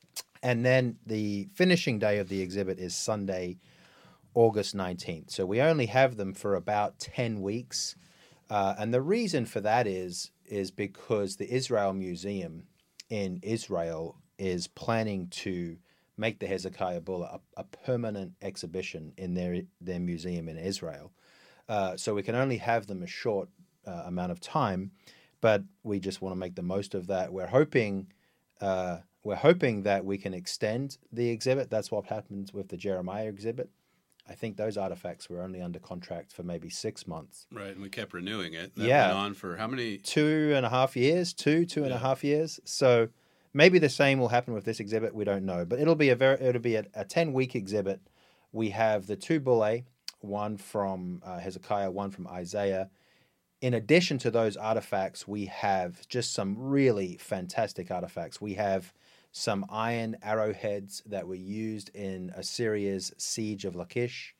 and then the finishing day of the exhibit is Sunday, August nineteenth. So we only have them for about ten weeks, uh, and the reason for that is is because the Israel Museum in Israel is planning to make the Hezekiah bulla a, a permanent exhibition in their their museum in Israel. Uh, so we can only have them a short uh, amount of time, but we just want to make the most of that. We're hoping, uh, we're hoping that we can extend the exhibit. That's what happens with the Jeremiah exhibit. I think those artifacts were only under contract for maybe six months. Right, and we kept renewing it. That yeah, went on for how many? Two and a half years. Two, two and yeah. a half years. So maybe the same will happen with this exhibit. We don't know, but it'll be a very, it'll be a, a ten week exhibit. We have the two bullae. One from uh, Hezekiah, one from Isaiah. In addition to those artifacts, we have just some really fantastic artifacts. We have some iron arrowheads that were used in Assyria's siege of Lachish.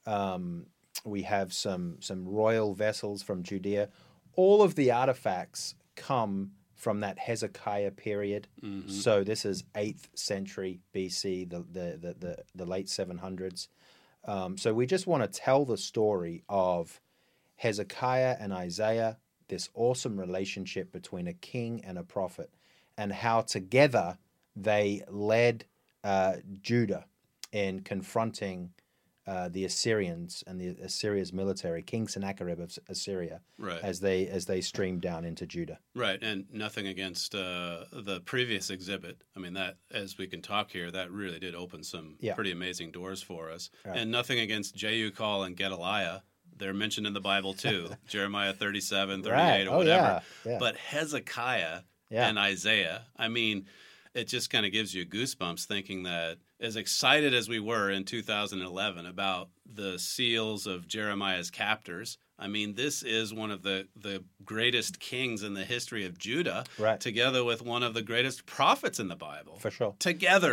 Um, we have some, some royal vessels from Judea. All of the artifacts come from that Hezekiah period. Mm-hmm. So this is eighth century B C, the, the, the, the, the late seven hundreds. Um, so we just want to tell the story of Hezekiah and Isaiah, this awesome relationship between a king and a prophet, and how together they led uh, Judah in confronting uh, the Assyrians and the Assyria's military, King Sennacherib of Assyria, right. as they as they streamed down into Judah. Right, and nothing against uh, the previous exhibit. I mean, that, as we can talk here, that really did open some yeah. pretty amazing doors for us. Right. And nothing against Jehukal and Gedaliah. They're mentioned in the Bible too, Jeremiah thirty-seven, thirty-eight, right. or oh, whatever. Yeah. Yeah. But Hezekiah yeah. and Isaiah, I mean, it just kind of gives you goosebumps thinking that as excited as we were in two thousand eleven about the seals of Jeremiah's captors, I mean, this is one of the, the greatest kings in the history of Judah, right. together with one of the greatest prophets in the Bible. For sure. Together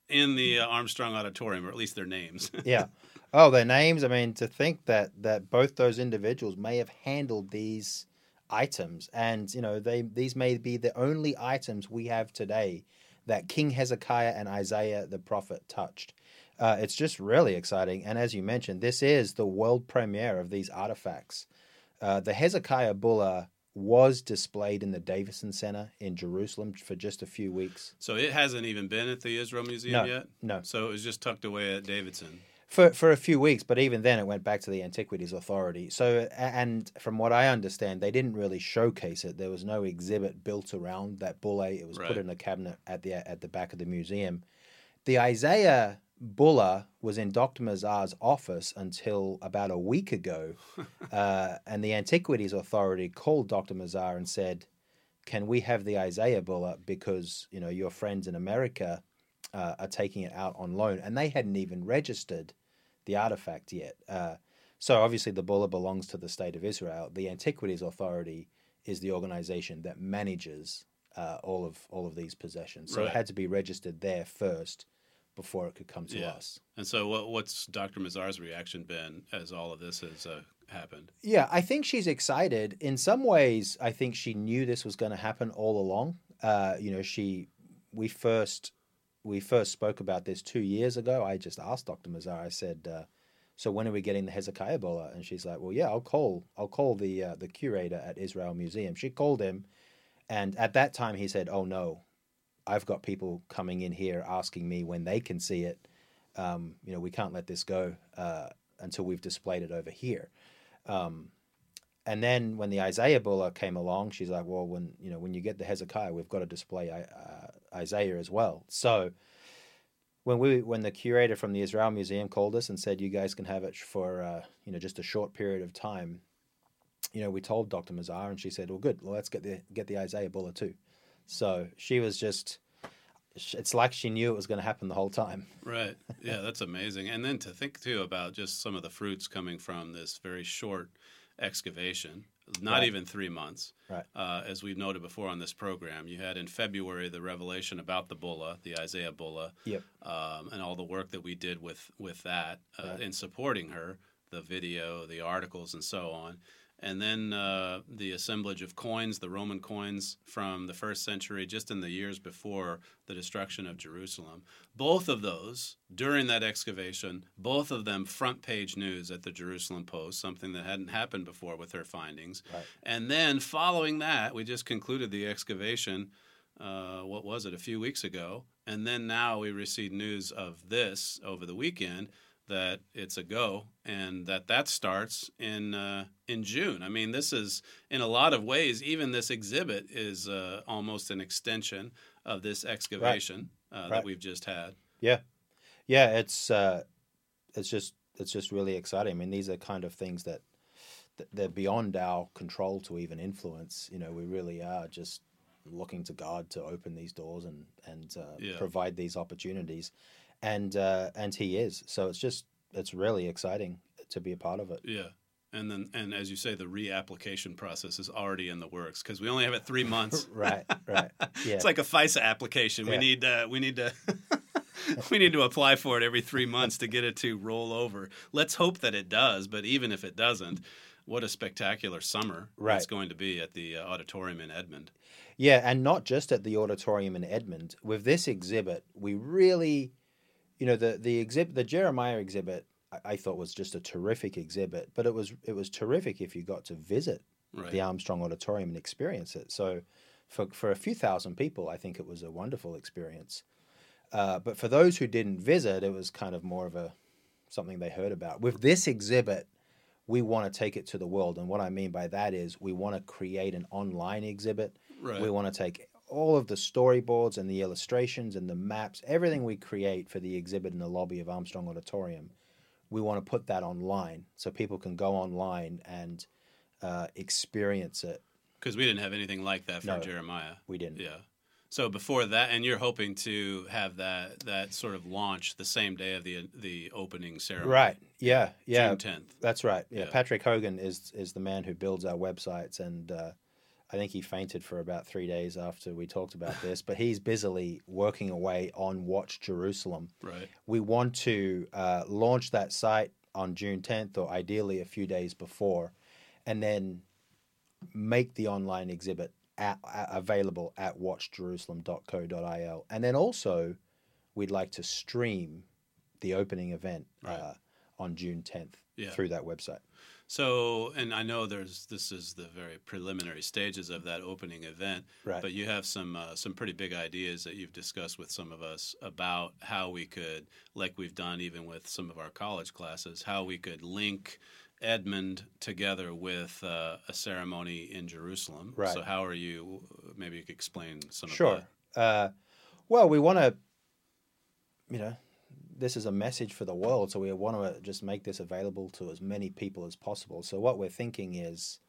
in the uh, Armstrong Auditorium, or at least their names. Yeah. Oh, their names. I mean, to think that that both those individuals may have handled these items, and you know, they these may be the only items we have today that King Hezekiah and Isaiah the prophet touched. Uh, it's just really exciting. And as you mentioned, this is the world premiere of these artifacts. Uh, the Hezekiah Bulla was displayed in the Davison Center in Jerusalem for just a few weeks. So it hasn't even been at the Israel Museum No, yet? no. So it was just tucked away at Davidson. For for a few weeks, but even then it went back to the Antiquities Authority. So, and from what I understand, they didn't really showcase it. There was no exhibit built around that bulle. It was Right. put in a cabinet at the at the back of the museum. The Isaiah bulla was in Doctor Mazar's office until about a week ago, uh, and the Antiquities Authority called Doctor Mazar and said, "Can we have the Isaiah bulla because you know your friends in America uh, are taking it out on loan," and they hadn't even registered the artifact yet. Uh, so obviously the bulla belongs to the State of Israel. The Antiquities Authority is the organization that manages uh, all of all of these possessions. So Right. it had to be registered there first before it could come to Yeah. us. And so what, what's Doctor Mazar's reaction been as all of this has uh, happened? Yeah, I think she's excited. In some ways, I think she knew this was going to happen all along. Uh, you know, she we first we first spoke about this two years ago. I just asked Doctor Mazar. I said, uh, "So when are we getting the Hezekiah bulla?" And she's like, "Well, yeah, I'll call I'll call the uh, the curator at Israel Museum." She called him, and at that time he said, "Oh no, I've got people coming in here asking me when they can see it. Um, you know, we can't let this go uh, until we've displayed it over here." Um, and then when the Isaiah bulla came along, she's like, "Well, when you know when you get the Hezekiah, we've got to display uh, Isaiah as well." So when we when the curator from the Israel Museum called us and said, "You guys can have it for uh, you know just a short period of time," you know, we told Doctor Mazar, and she said, "Well, good. Well, let's get the get the Isaiah bulla too." So she was just. It's like she knew it was going to happen the whole time. Right. Yeah, that's amazing. And then to think, too, about just some of the fruits coming from this very short excavation, not Right. even three months. Right. Uh, as we've noted before on this program, you had in February the revelation about the bulla, the Isaiah bulla, Yep. um, and all the work that we did with, with that uh, Right. in supporting her, the video, the articles, and so on. And then uh, the assemblage of coins, the Roman coins from the first century, just in the years before the destruction of Jerusalem. Both of those, during that excavation, both of them front page news at the Jerusalem Post, something that hadn't happened before with her findings. Right. And then following that, we just concluded the excavation, uh, what was it, a few weeks ago. And then now we received news of this over the weekend, that it's a go, and that that starts in uh, in June. I mean, this is, in a lot of ways, even this exhibit is uh, almost an extension of this excavation uh, Right. that we've just had. Yeah, yeah. It's uh, it's just it's just really exciting. I mean, these are kind of things that that they're beyond our control to even influence. You know, we really are just looking to God to open these doors and and uh, Yeah. provide these opportunities. And uh, and he is. So it's just it's really exciting to be a part of it. Yeah. And then, and as you say, the reapplication process is already in the works because we only have it three months. Right, right. Yeah. It's like a FISA application. We Yeah. need, uh, we need to, we need to apply for it every three months to get it to roll over. Let's hope that it does. But even if it doesn't, what a spectacular summer Right. it's going to be at the uh, auditorium in Edmond. Yeah, and not just at the auditorium in Edmond. With this exhibit, we really, you know, the the exhibit, the Jeremiah exhibit, I, I thought was just a terrific exhibit. But it was it was terrific if you got to visit Right. the Armstrong Auditorium and experience it. So, for for a few thousand people, I think it was a wonderful experience. Uh, but for those who didn't visit, it was kind of more of a something they heard about. With this exhibit, we want to take it to the world, and what I mean by that is we want to create an online exhibit. Right. We want to take all of the storyboards and the illustrations and the maps, everything we create for the exhibit in the lobby of Armstrong Auditorium, we want to put that online so people can go online and uh, experience it. Because we didn't have anything like that for No, Jeremiah. we didn't. Yeah. So before that, and you're hoping to have that that sort of launch the same day of the the opening ceremony. Right. Yeah. Yeah. June tenth. That's right. Yeah. Yeah. Patrick Hogan is is the man who builds our websites, and uh, I think he fainted for about three days after we talked about this, but he's busily working away on Watch Jerusalem. Right. We want to uh, launch that site on June tenth, or ideally a few days before, and then make the online exhibit at, at, available at watch jerusalem dot co dot I L. And then also, we'd like to stream the opening event right. uh, on June tenth yeah. through that website. So, and I know there's this is the very preliminary stages of that opening event, right. but you have some uh, some pretty big ideas that you've discussed with some of us about how we could, like we've done even with some of our college classes, how we could link Edmund together with uh, a ceremony in Jerusalem. Right. So how are you, maybe you could explain some sure. of that. Sure. Uh, well, we want to, you know, this is a message for the world, so we want to just make this available to as many people as possible. So what we're thinking is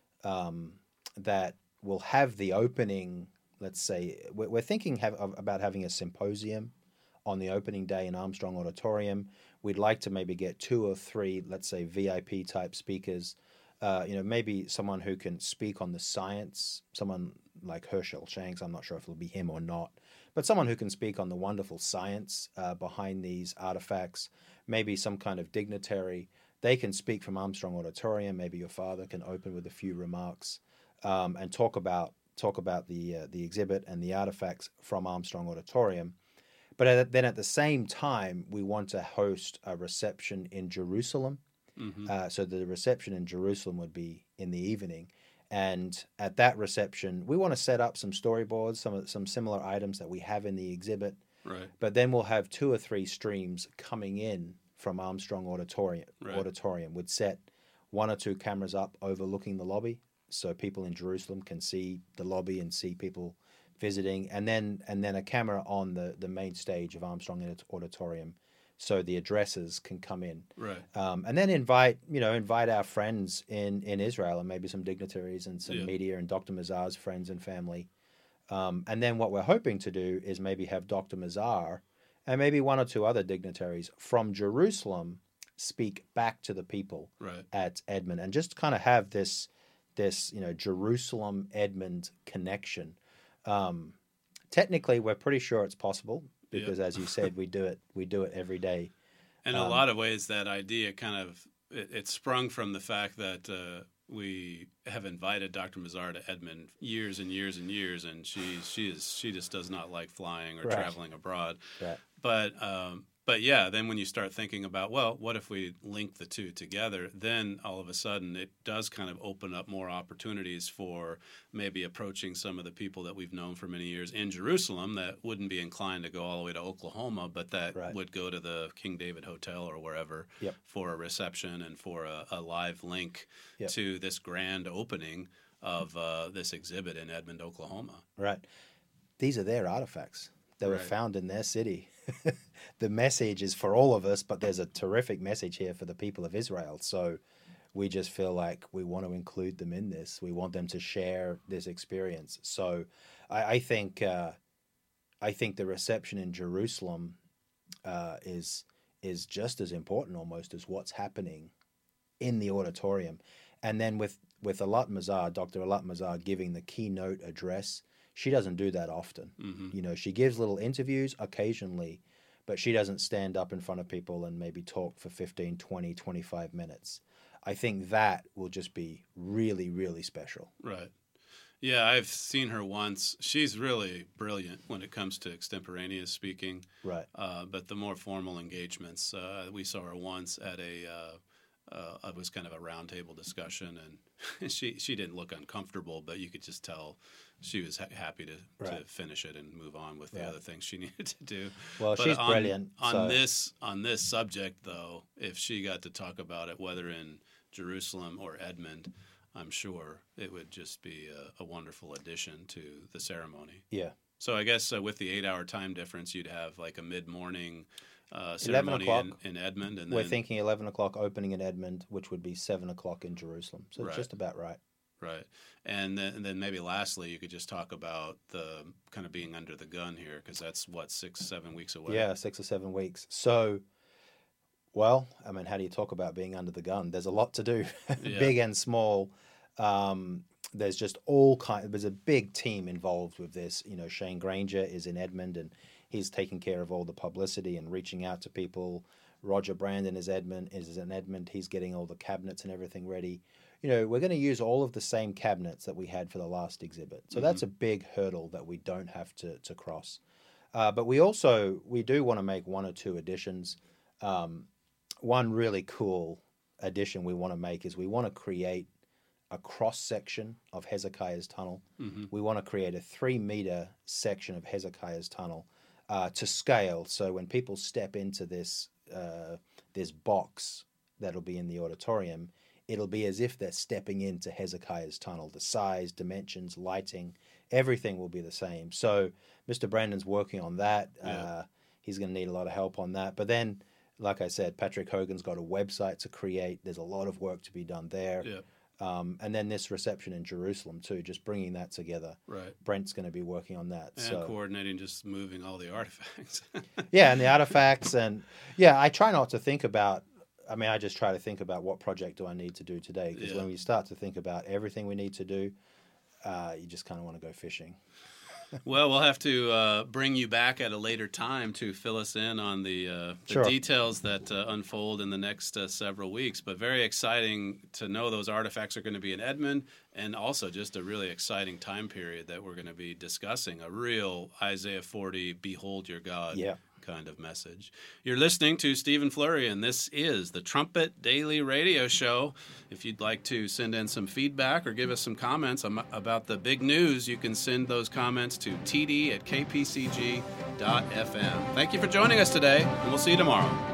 um, that we'll have the opening, let's say, we're thinking have, about having a symposium on the opening day in Armstrong Auditorium. We'd like to maybe get two or three, let's say, V I P type speakers, uh, you know, maybe someone who can speak on the science, someone like Herschel Shanks, I'm not sure if it'll be him or not, but someone who can speak on the wonderful science uh, behind these artifacts, maybe some kind of dignitary. They can speak from Armstrong Auditorium. Maybe your father can open with a few remarks um, and talk about talk about the uh, the exhibit and the artifacts from Armstrong Auditorium. But at, then at the same time, we want to host a reception in Jerusalem. Mm-hmm. Uh, so the reception in Jerusalem would be in the evening. And at that reception, we want to set up some storyboards, some some similar items that we have in the exhibit. Right. But then we'll have two or three streams coming in from Armstrong Auditorium. Right. Auditorium would set one or two cameras up overlooking the lobby, so people in Jerusalem can see the lobby and see people visiting, and then and then a camera on the, the main stage of Armstrong Auditorium, so the addresses can come in. Right. Um, and then invite, you know, invite our friends in, in Israel and maybe some dignitaries and some yeah. media and Doctor Mazar's friends and family. Um, and then what we're hoping to do is maybe have Doctor Mazar and maybe one or two other dignitaries from Jerusalem speak back to the people right. at Edmund, and just kind of have this, this you know, Jerusalem-Edmund connection. Um, technically, we're pretty sure it's possible. Because, yep. as you said, we do it. We do it every day. In um, a lot of ways, that idea kind of it, it sprung from the fact that uh, we have invited Doctor Mazar to Edmund years and years and years, and she she is she just does not like flying or right. traveling abroad. Right. But um, but yeah, then when you start thinking about, well, what if we link the two together? Then all of a sudden, it does kind of open up more opportunities for maybe approaching some of the people that we've known for many years in Jerusalem that wouldn't be inclined to go all the way to Oklahoma, but that right. would go to the King David Hotel or wherever yep. for a reception and for a, a live link yep. to this grand opening of uh, this exhibit in Edmond, Oklahoma. Right. These are their artifacts. They were right. found in their city. The message is for all of us, but there's a terrific message here for the people of Israel. So we just feel like we want to include them in this. We want them to share this experience. So I, I think uh, I think the reception in Jerusalem uh, is is just as important almost as what's happening in the auditorium. And then with, with Eilat Mazar, Doctor Eilat Mazar giving the keynote address, she doesn't do that often. Mm-hmm. You know, she gives little interviews occasionally, but she doesn't stand up in front of people and maybe talk for fifteen, twenty, twenty-five minutes. I think that will just be really, really special. Right. Yeah, I've seen her once. She's really brilliant when it comes to extemporaneous speaking. Right. Uh, but the more formal engagements, uh, we saw her once at a, uh, uh, it was kind of a roundtable discussion, and she she didn't look uncomfortable, but you could just tell she was ha- happy to, right. to finish it and move on with the yeah. other things she needed to do. Well, but she's on, brilliant. On so. this on this subject, though, if she got to talk about it, whether in Jerusalem or Edmond, I'm sure it would just be a, a wonderful addition to the ceremony. Yeah. So I guess uh, with the eight-hour time difference, you'd have like a mid-morning uh, ceremony in, in Edmond. And We're then, thinking eleven o'clock opening in Edmond, which would be seven o'clock in Jerusalem. So right. it's just about right. Right. And then, and then maybe lastly, you could just talk about the kind of being under the gun here, because that's, what, six, seven weeks away? Yeah, six or seven weeks. So, well, I mean, how do you talk about being under the gun? There's a lot to do, Yeah. big and small. Um, there's just all kind. There's a big team involved with this. You know, Shane Granger is in Edmond, and he's taking care of all the publicity and reaching out to people. Roger Brandon is Edmond is in Edmond. He's getting all the cabinets and everything ready. You know, we're going to use all of the same cabinets that we had for the last exhibit. So mm-hmm. that's a big hurdle that we don't have to to cross. Uh, but we also we do want to make one or two additions. Um, one really cool addition we want to make is we want to create a cross section of Hezekiah's tunnel. Mm-hmm. We want to create a three meter section of Hezekiah's tunnel uh, to scale. So when people step into this uh, this box that'll be in the auditorium, it'll be as if they're stepping into Hezekiah's tunnel. The size, dimensions, lighting, everything will be the same. So Mister Brandon's working on that. Yeah. Uh, he's going to need a lot of help on that. But then, like I said, Patrick Hogan's got a website to create. There's a lot of work to be done there. Yeah. Um, and then this reception in Jerusalem too, just bringing that together. Right. Brent's going to be working on that. And so. coordinating, just moving all the artifacts. Yeah, and the artifacts. And yeah, I try not to think about, I mean, I just try to think about what project do I need to do today. Because yeah. when we start to think about everything we need to do, uh, you just kind of want to go fishing. Well, we'll have to uh, bring you back at a later time to fill us in on the, uh, the sure. details that uh, unfold in the next uh, several weeks. But very exciting to know those artifacts are going to be in Edmond, and also just a really exciting time period that we're going to be discussing, a real Isaiah forty, behold your God yeah. kind of message. You're listening to Stephen Flurry, and this is the Trumpet Daily Radio Show. If you'd like to send in some feedback or give us some comments about the big news, you can send those comments to t d at k p c g dot f m. Thank you for joining us today, and we'll see you tomorrow.